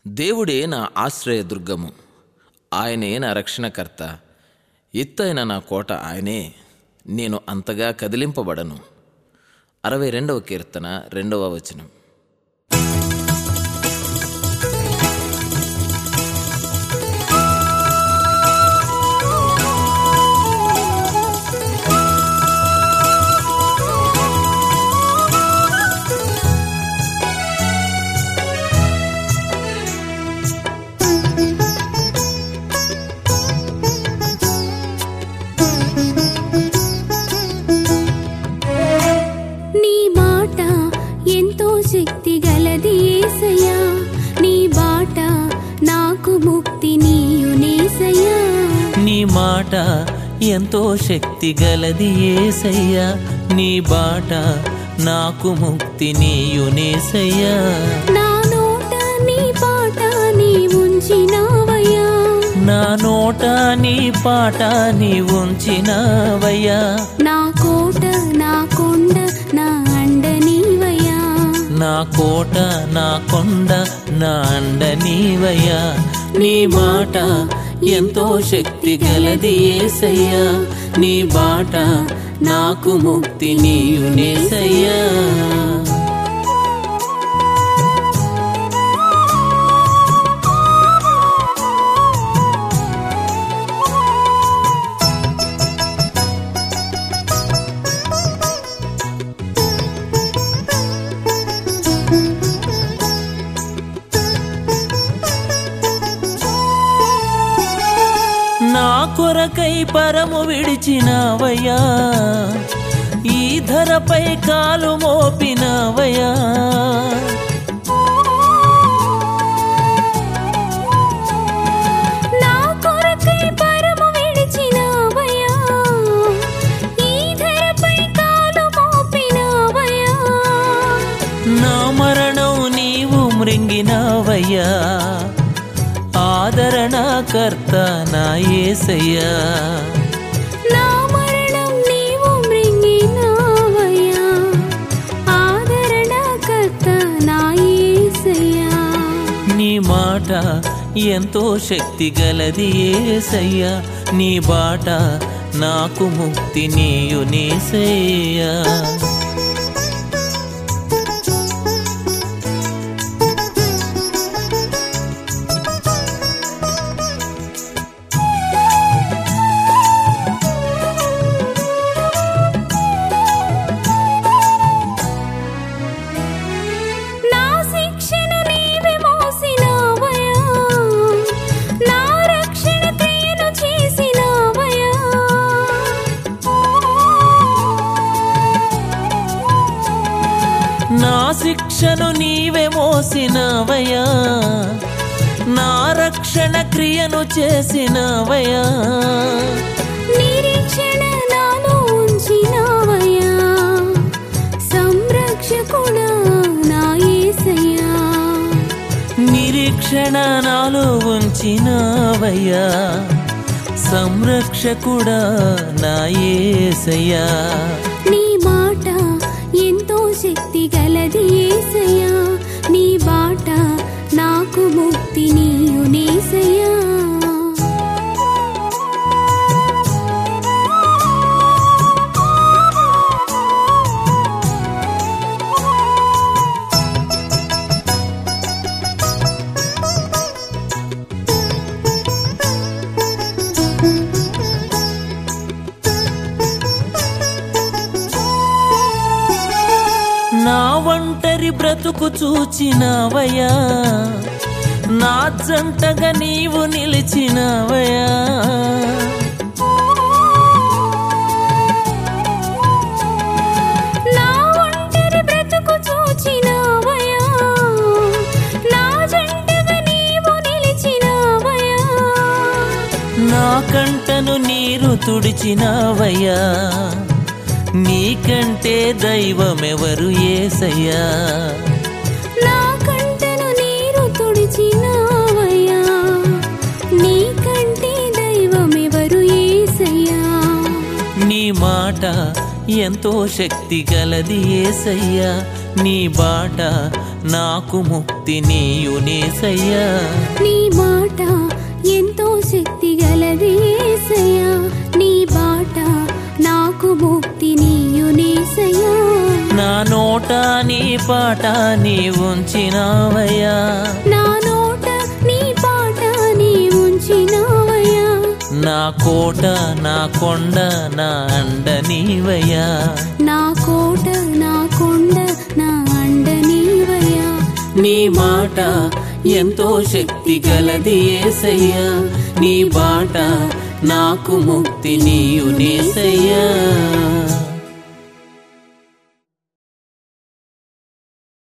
దేవుడే నా ఆశ్రయదుర్గము, ఆయనే నా రక్షణకర్త. ఎత్తైన నా కోట ఆయనే, నేను అంతగా కదిలింపబడను. 62వ కీర్తన 2వ వచనం. శక్తి గలది యేసయ్యా, నీ బాట నాకు ముక్తి నీయునేసయ్యా. నీ మాట ఎంతో శక్తి గలది యేసయ్యా, నీ బాట నాకు ముక్తి నీయునేసయ్యా. నా నోట నీ పాట నీ ఉంచినావయ్యా, నా నోట నీ పాట నీ ఉంచినావయ్యా. నా కోట నా కొండ నా అండ నీవయ్యా, నా కోట నా కొండ నా అండ నీవయ్యా. నీ మాట ఎంతో శక్తి గలది యేసయ్యా, నీ బాట నాకు ముక్తి నీయునేసయ్యా. నా కొరకై పరము విడిచినావయ్యా, ఈ ధరపై కాలు మోపినావయ్యా. నా కొరకై పరము విడిచినావయ్యా, ఈ ధరపై కాలు మోపినావయ్యా. నా మరణం నీవు మృంగినావయ్యా, ఆదరణకర్త నా యేసయ్యా. నా మరణం నీవు మృంగినావయ్యా, ఆదరణకర్త నా యేసయ్యా. నీ మాట ఎంతో శక్తి గలది యేసయ్యా, నీ బాట నాకు ముక్తి నీయునేసయ్యా. నా శిక్షను నీవే మోసినవయ్యా, నా రక్షణ క్రియను చేసినవయ్యా. నిరీక్షణ నాలో ఉంచినవయ్యా, సంరక్షకుడా నా యేసయ్యా. నిరీక్షణ నాలో ఉంచినవయ్యా, సంరక్షకుడా నా యేసయ్యా. నీ మాట ఎంతో శక్తి గలది యేసయ్యా, నీ బాట నాకు ముక్తి నీయునేసయ్యా. నా ఒంటరి బ్రతుకు చూచినవయ్యా, నా జంటగా నీవు నిలిచినవయ్యా. నా ఒంటరి బ్రతుకు చూచినవయ్యా, నా జంటగా నీవు నిలిచినవయ్యా. నా కంటను నీరు తుడిచినవయ్యా, నీకంటే దైవమెవరు యేసయ్యా. నా కంటను నీరు తుడిచినవయ్యా, నీకంటే దైవమెవరు యేసయ్యా. నీ మాట ఎంతో శక్తి గలది యేసయ్యా, నీ బాట నాకు ముక్తి నీయునేసయ్యా. నీ మాట ఎంతో శక్తి గలది యేసయ్యా, నీ బాట నాకు ముక్తి నీయునేసయ్యా. నా నోట నీ పాట నీ ఉంచినావయ్యా, నా నోట నీ పాట నీ ఉంచినావయ్యా. నా కోట నా కొండ నా అండ నీవయ్యా. నా కోట నా కొండ నా అండ నీవయ్యా. నీ మాట ఎంతో శక్తి గలది యేసయ్యా, నీ బాట నాకు ముక్తి నీయునేసయ్యా.